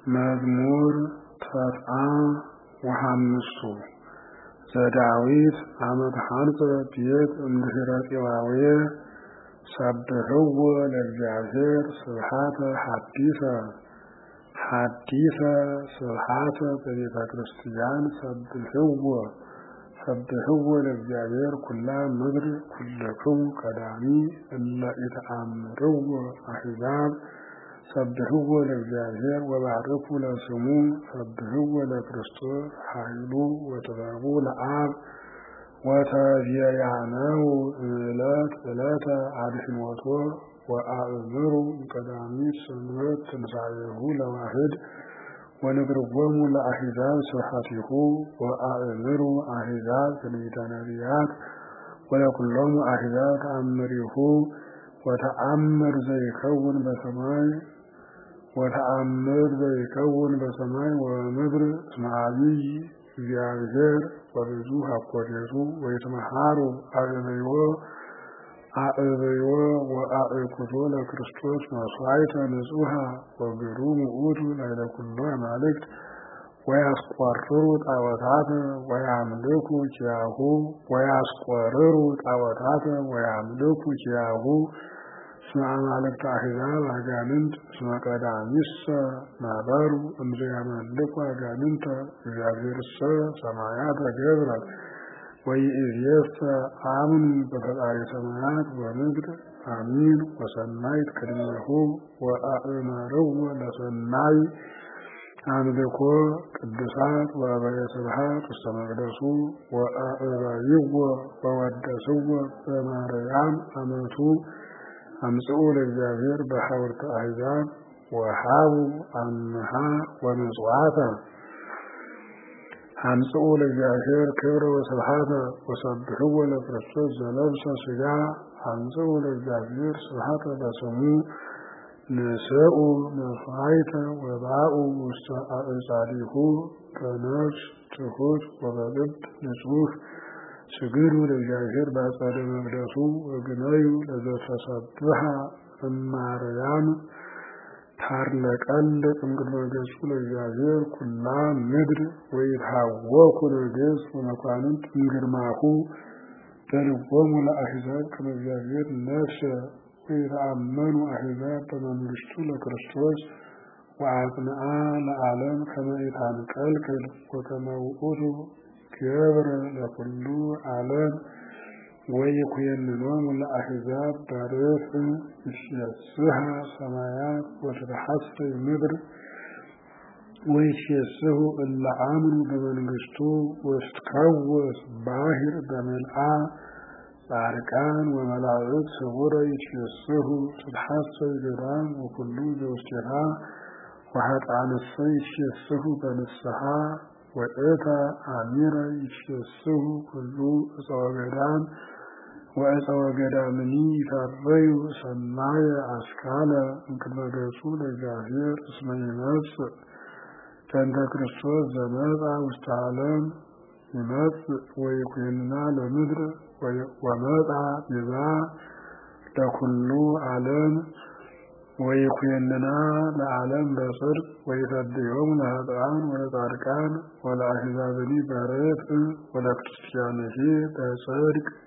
መዝሙር ተስዓ ወሐምስቱ ዘዳዊት አመት ሐንጸ ቤት እምድኅረ ፄዋውየ ሰብሕዎ ለእግዚአብሔር ስብሐተ ሐዲሰ ስብሐተ በቤተ ክርስቲያን ሰብሕዎ ለእግዚአብሔር ኩላ ምድር ኩልክሙ ቀዳሚ እለ ኢተአምርዎ አሕዛብ ሰብሕዎ ለእግዚአብሔር ወባርኩ ለስሙ ሰብሕዎ ለክርስቶስ ኃይሉ ወጥበቡ ለአብ ወተዜያነው ዕለት ዕለተ አድኅኖቶ ወአእምሩ ቀዳሚት ሰንበት ትንሣኤሁ ለዋሕድ ወንግርዎሙ ለአሕዛብ ስብሐቲሁ ወአእምሩ አሕዛብ ትንቢተ ነቢያት ወለኵሎሙ አሕዛብ ተአምሪሁ ወተአምር ዘይከውን በሰማይ ወምድር እስመ ዐቢይ እግዚአብሔር ወብዙ ሀኮቴቱ ወይትመሃሩ አዕብዮ ወአዕኩቶ ለክርስቶስ መሥዋዕተ ንጹሐ ወግሩም ውእቱ ላዕለ ኩሉ አማልክት ወያስቆርሩ ጣዖታተ ወያምልኩ ኪያሁ እስመ አማልክተ አሕዛብ አጋንንት እስመ ቀዳሚሰ ነበሩ እምዘ ያመልኩ አጋንንተ እግዚአብሔርሰ ሰማያተ ገብረ ወይእዜሰ አምኑ በፈጣሪ ሰማያት ወምድር አሚን ወሰናይት ቅድሜሁ ወአእመርዎ ለሰናይ አምልኮ ቅዱሳት ወአበየ ስብሐት ውስተ መቅደሱ ወአዕበይዎ ወወደስዎ በማርያም አመቱ አምጽኡ ለእግዚአብሔር በሐውርተ አሕዛብ ወሃቡ አምሃ ወምጽዋተ አምጽኡ ለእግዚአብሔር ክብረ ወስብሐተ ወሰብሕዎ ለክርስቶስ ዘለብሰ ሥጋ አምጽኡ ለእግዚአብሔር ስብሐተ ለስሙ ንስኡ መሥዋዕተ ወባኡ ውስተ አዕጻዲሁ በነፍስ ትሑት ወበልብ ንጹሕ ስግዱ ለእግዚአብሔር በአጸደ መቅደሱ ወግነዩ ለዘተሰብሐ እማርያም ታርለቀልቅ እምቅድመ ገጹ ለእግዚአብሔር ኩላ ምድር ወይትሃወኩ ነገሥት ወመኳንንት እምግርማሁ በልቦሙ ለአሕዛብ ከመ እግዚአብሔር ነፍሰ ወይተአመኑ አሕዛብ በመንግሥቱ ለክርስቶስ ወአጽንዓ ለዓለም ከመ ኢታንቀልቅል ወከመ ውእቱ ገብረ ለኩሉ ዓለም ወይኩየንኖሙ ለአሕዛብ በርትዕ ይሴስሐ ሰማያት ወትትሐሰይ ምድር ወይሴስሑ እለ አምኑ በመንግሥቱ ወስትከውስ ባሕር በምልዓ ጻድቃን ወመላእክት ስውረ ይሴስሑ ትትሐሰይ ገዳም ወኩሉ ዘውስቴታ ወኃጥአንሰ ይሴስሑ በንስሐ ወእተ አሚረ ይሴስሑ ኩሉ ዕፀወ ገዳም ወዕፀወ ገዳምኒ ይፈርዩ ሰናየ አስካለ እምቅድመ ገጹ ለእግዚአብሔር እስመ ይመጽእ በእንተ ክርስቶስ ዘመጽአ ውስተ ዓለም ይመጽእ ወይኩንና ለምድር ወመጽአ ቤዛ ለኩሉ ዓለም ወይኩንና ለዓለም በጽድቅ ወይፈድዮሙ ለኃጥአን ወለጻድቃን ወለአሕዛብኒ በርትዕ ወለክርስቲያንሂ በጽድቅ